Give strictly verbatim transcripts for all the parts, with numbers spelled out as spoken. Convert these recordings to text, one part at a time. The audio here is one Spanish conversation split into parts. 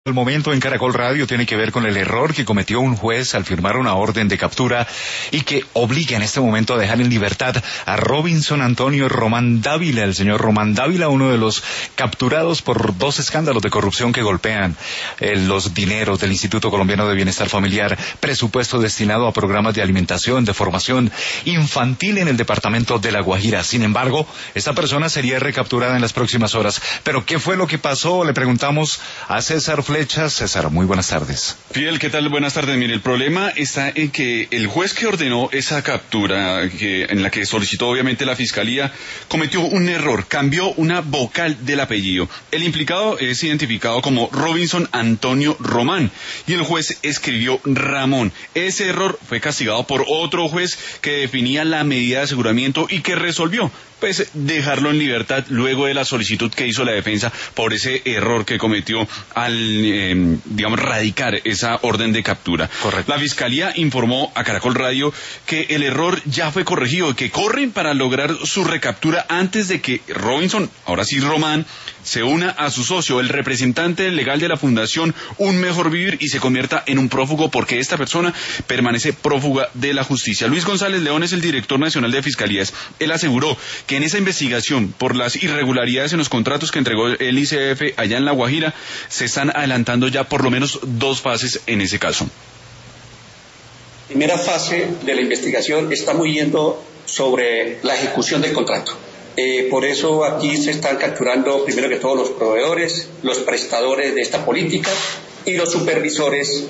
El momento en Caracol Radio tiene que ver con el error que cometió un juez al firmar una orden de captura y que obliga en este momento a dejar en libertad a Robinson Antonio Román Dávila, el señor Román Dávila, uno de los capturados por dos escándalos de corrupción que golpean eh, los dineros del Instituto Colombiano de Bienestar Familiar, presupuesto destinado a programas de alimentación, de formación infantil en el departamento de La Guajira. Sin embargo, esta persona sería recapturada en las próximas horas. ¿Pero qué fue lo que pasó? Le preguntamos a César Flechas. César, muy buenas tardes. Fidel, ¿qué tal? Buenas tardes. Mire, el problema está en que el juez que ordenó esa captura, que, en la que solicitó obviamente la fiscalía, cometió un error, cambió una vocal del apellido. El implicado es identificado como Robinson Antonio Román y el juez escribió Ramón. Ese error fue castigado por otro juez que definía la medida de aseguramiento y que resolvió pues dejarlo en libertad luego de la solicitud que hizo la defensa por ese error que cometió al, eh, digamos, radicar esa orden de captura. Correcto. La fiscalía informó a Caracol Radio que el error ya fue corregido, que corren para lograr su recaptura antes de que Robinson, ahora sí Román, se una a su socio, el representante legal de la Fundación Un Mejor Vivir, y se convierta en un prófugo, porque esta persona permanece prófuga de la justicia. Luis González León es el director nacional de Fiscalías. Él aseguró que en esa investigación por las irregularidades en los contratos que entregó el I C F allá en La Guajira, se están adelantando ya por lo menos dos fases en ese caso. La primera fase de la investigación está muy yendo sobre la ejecución del contrato. Eh, por eso aquí se están capturando primero que todo los proveedores, los prestadores de esta política y los supervisores.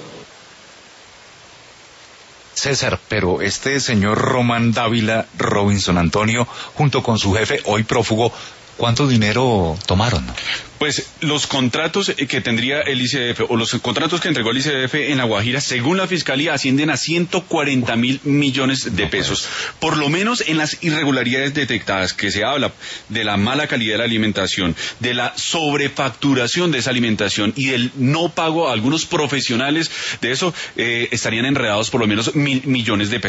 César, pero este señor Román Dávila, Robinson Antonio, junto con su jefe, hoy prófugo, ¿cuánto dinero tomaron? Pues los contratos que tendría el I C F o los contratos que entregó el I C F en La Guajira, según la fiscalía, ascienden a ciento cuarenta mil millones de pesos. Por lo menos en las irregularidades detectadas, que se habla de la mala calidad de la alimentación, de la sobrefacturación de esa alimentación y del no pago a algunos profesionales de eso, eh, estarían enredados por lo menos mil millones de pesos.